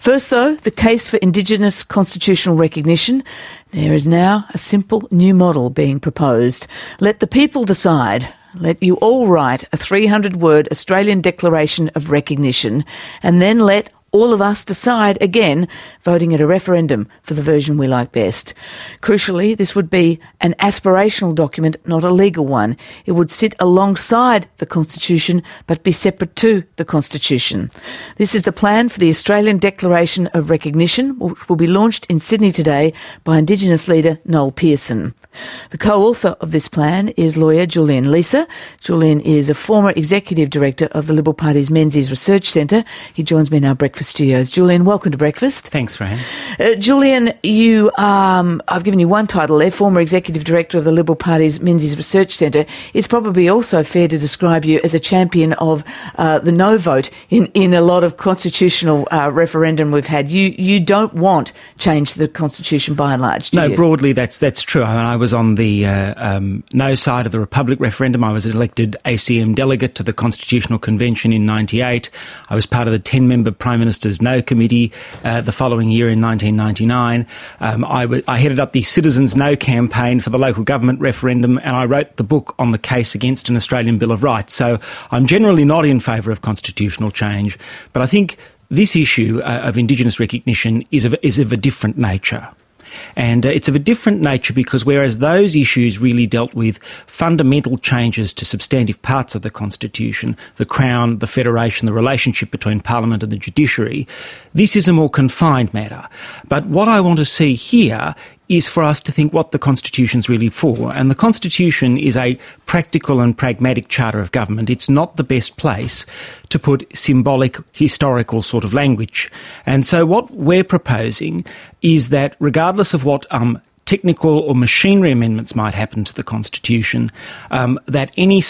First, though, the case for Indigenous constitutional recognition. There is now a simple new model being proposed. Let the people decide. Let you all write a 300-word Australian Declaration of Recognition, and then let all of us decide again, voting at a referendum for the version we like best. Crucially, this would be an aspirational document, not a legal one. It would sit alongside the Constitution, but be separate to the Constitution. This is the plan for the Australian Declaration of Recognition, which will be launched in Sydney today by Indigenous leader Noel Pearson. The co-author of this plan is lawyer Julian Leeser. Julian is a former executive director of the Liberal Party's Menzies Research Centre. He joins me in our breakfast studios. Julian, welcome to breakfast. Thanks, Fran. Julian, you I've given you one title there, former executive director of the Liberal Party's Menzies Research Centre. It's probably also fair to describe you as a champion of the no vote in a lot of constitutional referendum we've had. You don't want change to the Constitution by and large, do you? No, broadly that's true. I mean, I was on the no side of the Republic referendum. I was an elected ACM delegate to the Constitutional Convention in 1998. I was part of the 10-member Prime Minister's No Committee the following year in 1999. I headed up the Citizens No campaign for the local government referendum, and I wrote the book on the case against an Australian Bill of Rights. So I'm generally not in favour of constitutional change, but I think this issue of Indigenous recognition is of a different nature. And it's of a different nature because whereas those issues really dealt with fundamental changes to substantive parts of the Constitution, the Crown, the Federation, the relationship between Parliament and the judiciary, this is a more confined matter. But what I want to see here is for us to think what the Constitution's really for. And the Constitution is a practical and pragmatic charter of government. It's not the best place to put symbolic, historical sort of language. And so what we're proposing is that regardless of what technical or machinery amendments might happen to the Constitution, that any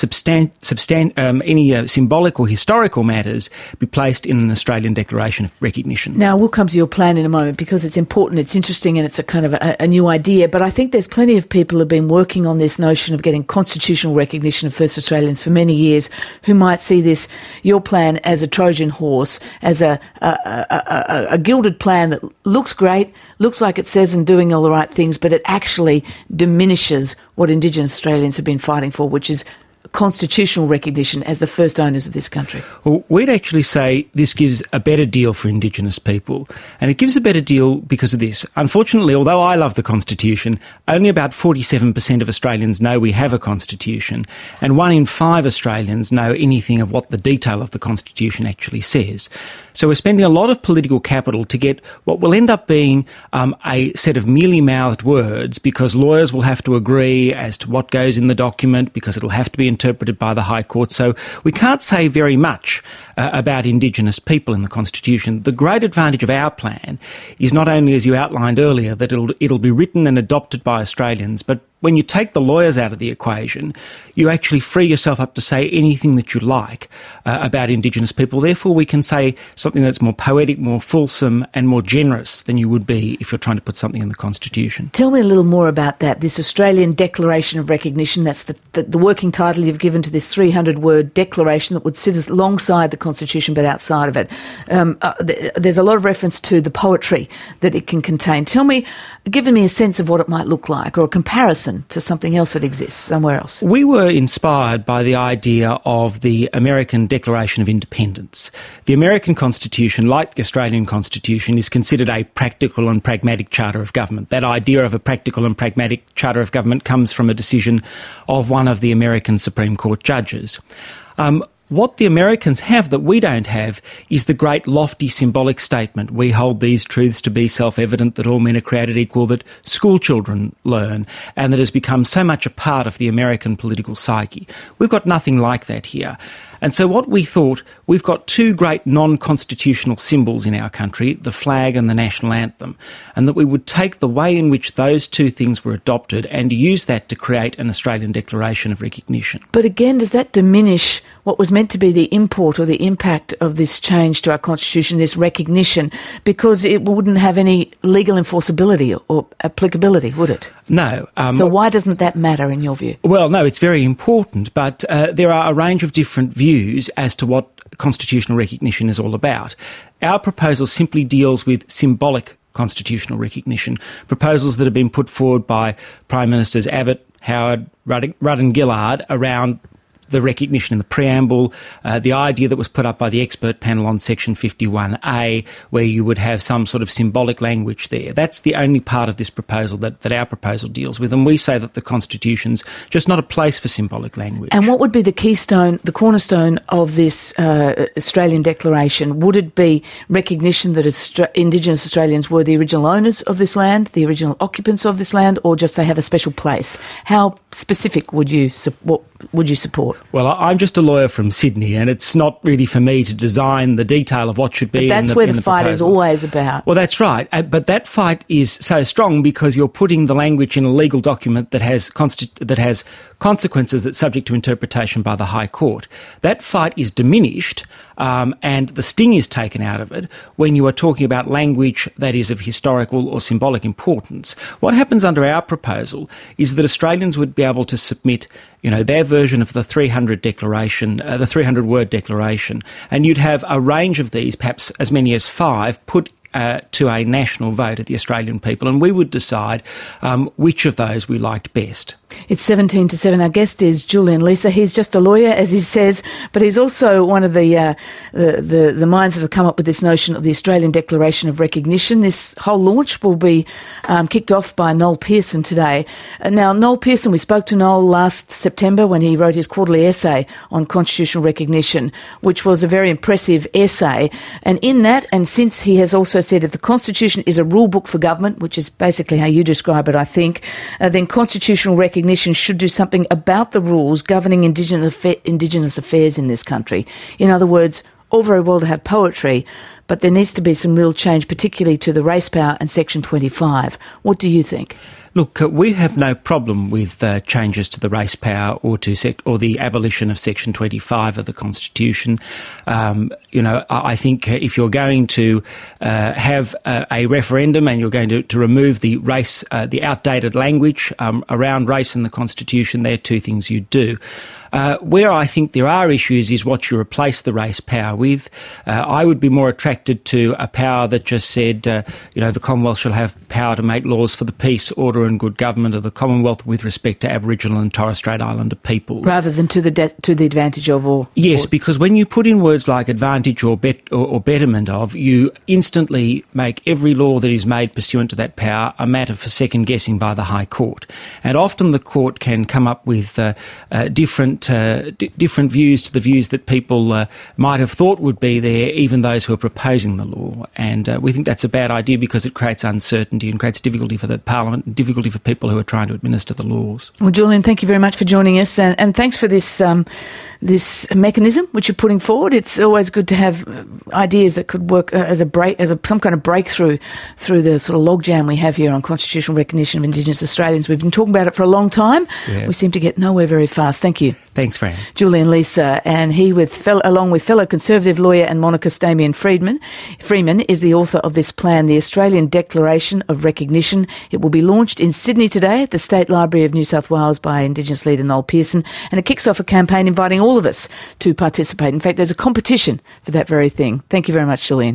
symbolic or historical matters be placed in an Australian Declaration of Recognition. Now, we'll come to your plan in a moment because it's important, it's interesting, and it's a kind of a new idea. But I think there's plenty of people who have been working on this notion of getting constitutional recognition of First Australians for many years who might see this, your plan, as a Trojan horse, as a gilded plan that looks great, looks like it says and doing all the right things, but it actually diminishes what Indigenous Australians have been fighting for, which is constitutional recognition as the first owners of this country. Well, we'd actually say this gives a better deal for Indigenous people. And it gives a better deal because of this. Unfortunately, although I love the Constitution, only about 47% of Australians know we have a Constitution, and 1 in 5 Australians know anything of what the detail of the Constitution actually says. So we're spending a lot of political capital to get what will end up being a set of mealy-mouthed words, because lawyers will have to agree as to what goes in the document, because it'll have to be interpreted by the High Court. So we can't say very much about Indigenous people in the Constitution. The great advantage of our plan is not only, as you outlined earlier, that it'll be written and adopted by Australians, but when you take the lawyers out of the equation, you actually free yourself up to say anything that you like about Indigenous people. Therefore, we can say something that's more poetic, more fulsome and more generous than you would be if you're trying to put something in the Constitution. Tell me a little more about that, this Australian Declaration of Recognition. That's the working title you've given to this 300-word declaration that would sit alongside the Constitution but outside of it. There's a lot of reference to the poetry that it can contain. Tell me, give me a sense of what it might look like, or a comparison to something else that exists somewhere else. We were inspired by the idea of the American Declaration of Independence. The American Constitution, like the Australian Constitution, is considered a practical and pragmatic charter of government. That idea of a practical and pragmatic charter of government comes from a decision of one of the American Supreme Court judges. What the Americans have that we don't have is the great lofty symbolic statement, we hold these truths to be self-evident, that all men are created equal, that school children learn, and that has become so much a part of the American political psyche. We've got nothing like that here. And so what we thought, we've got 2 great non-constitutional symbols in our country, the flag and the national anthem, and that we would take the way in which those 2 things were adopted and use that to create an Australian Declaration of Recognition. But again, does that diminish what was meant to be the import or the impact of this change to our Constitution, this recognition, because it wouldn't have any legal enforceability or applicability, would it? No. So why doesn't that matter in your view? Well, no, it's very important, but there are a range of different views as to what constitutional recognition is all about. Our proposal simply deals with symbolic constitutional recognition, proposals that have been put forward by Prime Ministers Abbott, Howard, Rudd and Gillard around the recognition in the preamble, the idea that was put up by the expert panel on Section 51A, where you would have some sort of symbolic language there. That's the only part of this proposal that our proposal deals with, and we say that the Constitution's just not a place for symbolic language. And what would be the keystone, the cornerstone of this Australian Declaration? Would it be recognition that Indigenous Australians were the original owners of this land, the original occupants of this land, or just they have a special place? How specific would you support? Well, I'm just a lawyer from Sydney, and it's not really for me to design the detail of what should be in the proposal. But that's where the fight is always about. Well, that's right. But that fight is so strong because you're putting the language in a legal document that has consequences that's subject to interpretation by the High Court. That fight is diminished, and the sting is taken out of it when you are talking about language that is of historical or symbolic importance. What happens under our proposal is that Australians would be able to submit, their version of the 300 declaration, the 300-word declaration, and you'd have a range of these, perhaps as many as 5, put to a national vote of the Australian people, and we would decide which of those we liked best. It's 17-7. Our guest is Julian Leeser. He's just a lawyer, as he says, but he's also one of the minds that have come up with this notion of the Australian Declaration of Recognition. This whole launch will be kicked off by Noel Pearson today. Now, Noel Pearson, we spoke to Noel last September when he wrote his quarterly essay on constitutional recognition, which was a very impressive essay. And in that, and since he has also said if the Constitution is a rule book for government, which is basically how you describe it, I think, then constitutional recognition should do something about the rules governing Indigenous affairs in this country. In other words, all very well to have poetry, but there needs to be some real change, particularly to the race power and Section 25. What do you think? Look, we have no problem with changes to the race power or the abolition of Section 25 of the Constitution. I think if you're going to have a referendum and you're going to remove the outdated language around race in the Constitution, there are two things you do. Where I think there are issues is what you replace the race power with. I would be more attracted to a power that just said, the Commonwealth shall have power to make laws for the peace, order and good government of the Commonwealth with respect to Aboriginal and Torres Strait Islander peoples. Rather than to the advantage of or... Yes, because when you put in words like advantage or betterment of, you instantly make every law that is made pursuant to that power a matter for second guessing by the High Court. And often the court can come up with different views to the views that people might have thought would be there, even those who are proposing the law. And we think that's a bad idea because it creates uncertainty and creates difficulty for the Parliament and difficulty for people who are trying to administer the laws. Well, Julian, thank you very much for joining us, and thanks for this mechanism which you're putting forward. It's always good to have ideas that could work as some kind of breakthrough through the sort of logjam we have here on constitutional recognition of Indigenous Australians. We've been talking about it for a long time. Yeah. We seem to get nowhere very fast. Thank you. Thanks, Fran. Julian Leeser, and he, along with fellow Conservative lawyer and monarchist Damien Freeman, is the author of this plan, the Australian Declaration of Recognition. It will be launched in Sydney today at the State Library of New South Wales by Indigenous leader Noel Pearson, and it kicks off a campaign inviting all of us to participate. In fact, there's a competition for that very thing. Thank you very much, Julian.